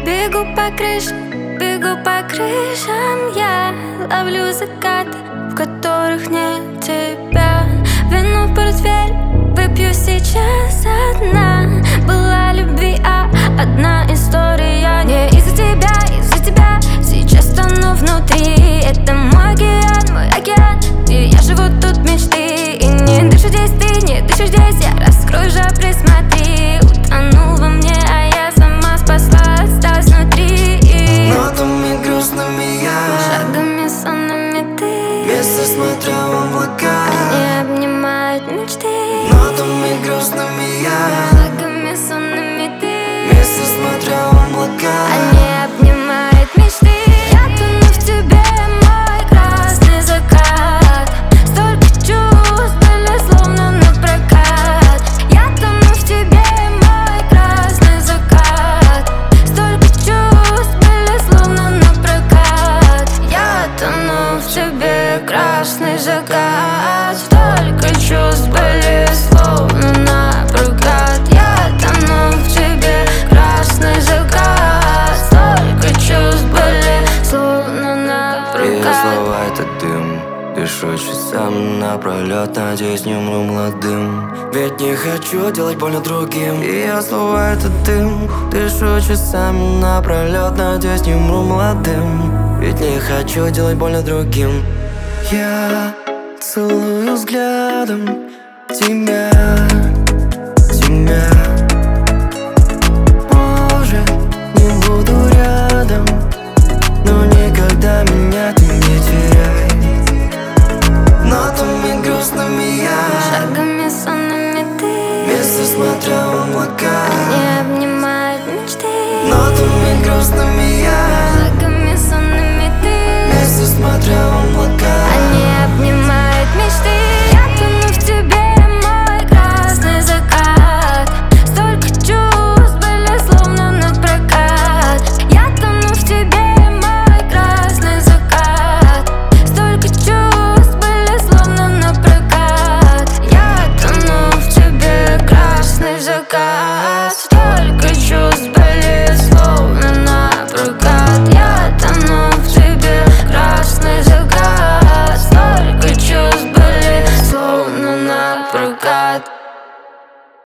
Бегу по крышам, бегу по крышам. Я ловлю закаты, в которых нет тебя. Вино в портфель выпью сейчас одна. Была любви, одна история. Не из-за тебя сейчас тону внутри. Это мой океан, и я живу тут мечты. И не дышу здесь ты, не дышишь здесь я. Раскрой же, присмотри. Утонул во мне, а я сама спасла, осталась внутри. Нотами грустными я, шагами сонными ты. место смотрю в облака, они обнимают мечты. нотами грустными я, шагами сонными ты. место смотрю в облака, они обнимают мечты. Я тону в тебе, мой красный закат. Столько чувств были словно напрокат. Я тону в тебе, мой красный закат. Столько чувств были словно напрокат. Я тону в тебе, красный закат. Столько чувств были словно напрокат. Я тону в тебе, красный закат. Столько чувств были словно и напрокат. слова — это дым. Дышу часами напролет, надеюсь, не умру молодым. Ведь не хочу делать больно другим. И я слова — это дым. Дышу часами напролет, надеюсь, не умру молодым. Ведь не хочу делать больно другим. Я целую взглядом тебя. Может, не буду рядом, но никогда меня ты не теряй. Нотами грустными я, шагами сонными ты. место смотрю в облака, они обнимают мечты. нотами грустными